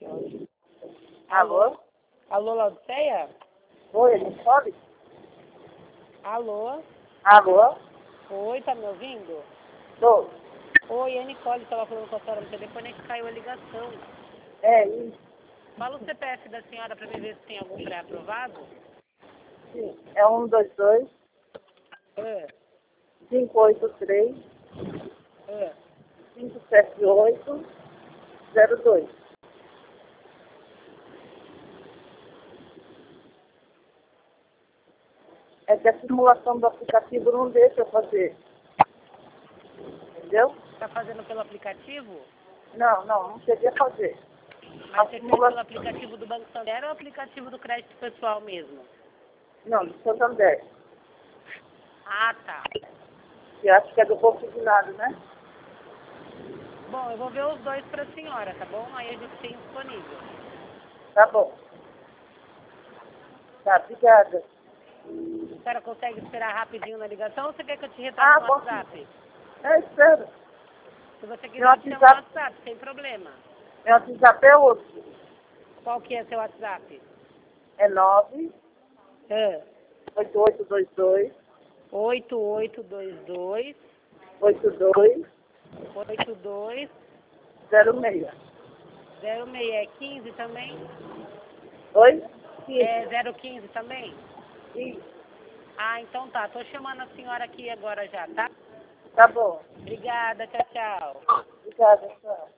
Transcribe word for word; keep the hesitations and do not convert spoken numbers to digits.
Alô? Alô, Laudiceia? Oi, Nicole? Alô? Alô? Oi, tá me ouvindo? Tô. Oi, a Nicole estava falando com a senhora no telefone que caiu a ligação. É isso. Fala o C P F da senhora para me ver se tem algum pré-aprovado. Sim. É um dois dois, É, cinco oito três, é. cinco sete oito, zero dois. É que a simulação do aplicativo não deixa eu fazer. Entendeu? Tá fazendo pelo aplicativo? Não, não, não cheguei a fazer. Mas A você fez simula... pelo aplicativo do Banco Santander ou aplicativo do crédito pessoal mesmo? Não, do Santander. Ah, tá. Que acho que é do consignado, né? Bom, eu vou ver os dois para a senhora, tá bom? Aí a gente tem disponível. Tá bom. Tá, obrigada. A senhora consegue esperar rapidinho na ligação ou você quer que eu te retorne Ah, no posso. WhatsApp? É, espera. Se você Meu quiser, eu te chamo no WhatsApp, WhatsApp, sem problema. meu WhatsApp é outro. Qual que é seu WhatsApp? É nove É. oito oito dois dois, oito oito dois dois, oito dois oito dois zero seis. zero seis. É quinze também? Oi? É Isso. zero quinze também? Isso. Ah, então tá. Tô chamando a senhora aqui agora já, tá? Tá bom. Obrigada, tchau, tchau. Obrigada, tchau.